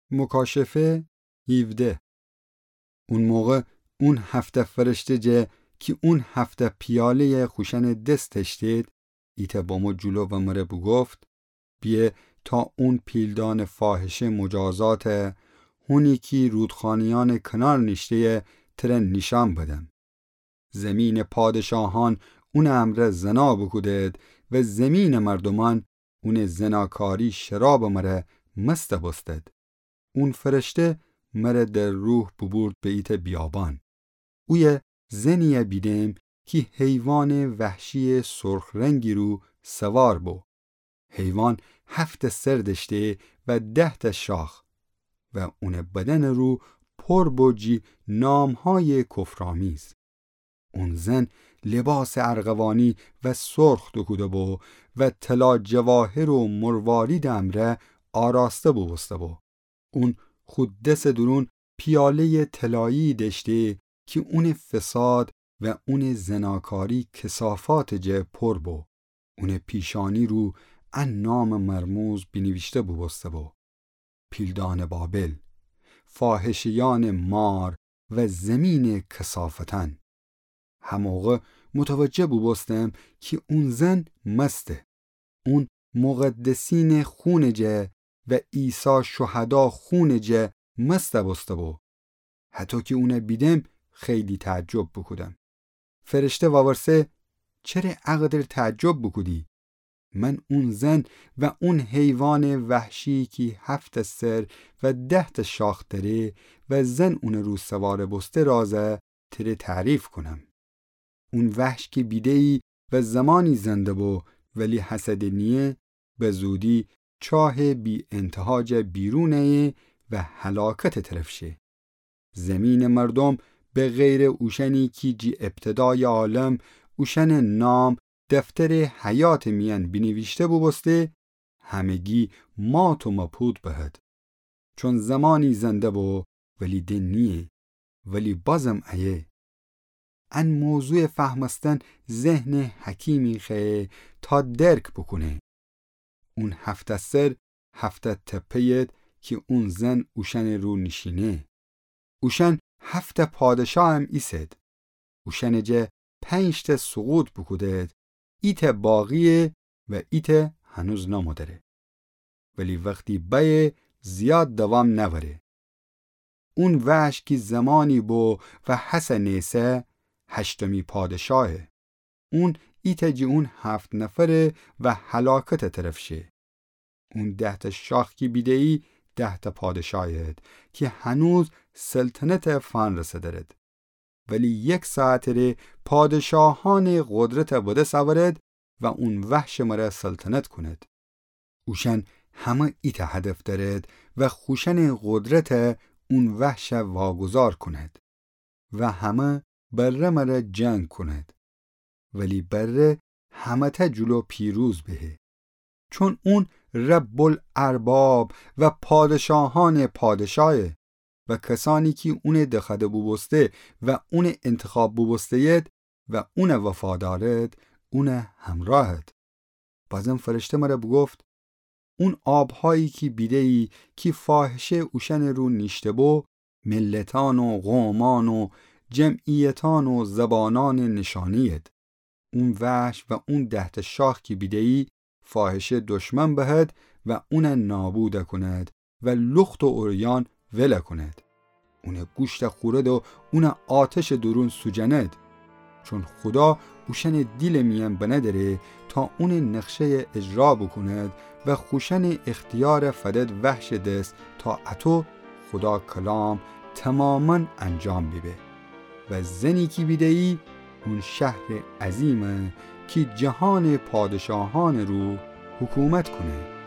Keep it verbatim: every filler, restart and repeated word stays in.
مکاشفه هفده. اون موقع اون هفته فرشته جه که اون هفته پیاله خوشن دستش دید ایتا با ما جلو و مره بگفت بیه تا اون پیلدان فاحشه مجازات هونی که رودخانیان کنار نشته ترن نشان بدم. زمین پادشاهان اون امر زنا بکودد و زمین مردمان اون زناکاری شراب مره مست بستد. اون فرشته مره در روح ببورد به ایت بیابان. اوی زنیه بیدم که حیوان وحشی سرخ رنگی رو سوار بو. حیوان هفت سر داشته و ده تا شاخ و اون بدن رو پر بوجی نامهای کفرآمیز. اون زن لباس ارغوانی و سرخ دکوده بو و طلا جواهر و مروارید امره آراسته بو بسته بو. اون خود دست درون پیاله طلایی داشته که اون فساد و اون زناکاری کثافات جه پر بو. اون پیشانی رو ان نام مرموز بنوشته بو بسته بو. پیلدان بابل، فاحشیان مار و زمین کثافتن. هموقع متوجه بو بستم که اون زن مسته. اون مقدسین خون جه و عیسی شهدا خون جه مسته بسته بو. حتی که اونه بیدم خیلی تعجب بکودم. فرشته واورسه چرا اقدر تعجب بکودی؟ من اون زن و اون حیوان وحشی که هفت سر و ده تا شاخ داره و زن اون رو سوار بسته رازه تره تعریف کنم. اون وحش که بیدهی و زمانی زنده بو ولی حسد نیه به زودی چاه بی انتهاج بیرونه و هلاکت طرفشه. زمین مردم به غیر اوشنی که جی ابتدای عالم اوشن نام دفتر حیات میان بنویشته بو بسته همگی مات و مپود بهد. چون زمانی زنده بو ولی دن نیه ولی بازم ایه. ان موضوع فهمستن ذهن حکیمی خیه تا درک بکنه. اون هفته سر هفته تپید که اون زن اوشن رو نشینه. اوشن هفته پادشاه هم ایسد. اوشن جه پنج تا سقوط بکودد. ایت باقیه و ایت هنوز نمودره. ولی وقتی بایه زیاد دوام نوره. اون وحش که زمانی بو و حسن نیسه هشتمی پادشاهه. اون ایت جی اون هفت نفره و هلاکت طرفشه. اون ده تا شاخ کی بیدهی ده تا پادشاهید که هنوز سلطنت فان رسدرد. ولی یک ساعت ره پادشاهان قدرت بوده سوارد و اون وحش مره سلطنت کند. اوشن همه ایت هدف دارد و خوشن قدرت اون وحش واگذار کند و همه بره مره جنگ کند. ولی بره همه تا جلو پیروز بهه. چون اون رب الارباب و پادشاهان پادشاهه و کسانی که اون دخده بوبسته و اون انتخاب بوبستهید و اون وفادارد اون همراهد. بازم فرشته مره بگفت اون آبهایی که بیدهی که فاحشه اوشن رو نیشته بو ملتان و قومان و جمعیتان و زبانان نشانید. اون وحش و اون ده شاخ که بیدهی فاحشه دشمن بهد و اون نابود کند و لخت و اوریان وله کند. اون گوشت خورد و اون آتش درون سوجند. چون خدا اوشن دیل میان بنداره تا اون نقشه اجرا بکند و خوشن اختیار فدد وحش دست تا اتو خدا کلام تماما انجام بیبه. و زنی کی بیدهی اون شهر عظیمه که جهان پادشاهان رو حکومت کنه.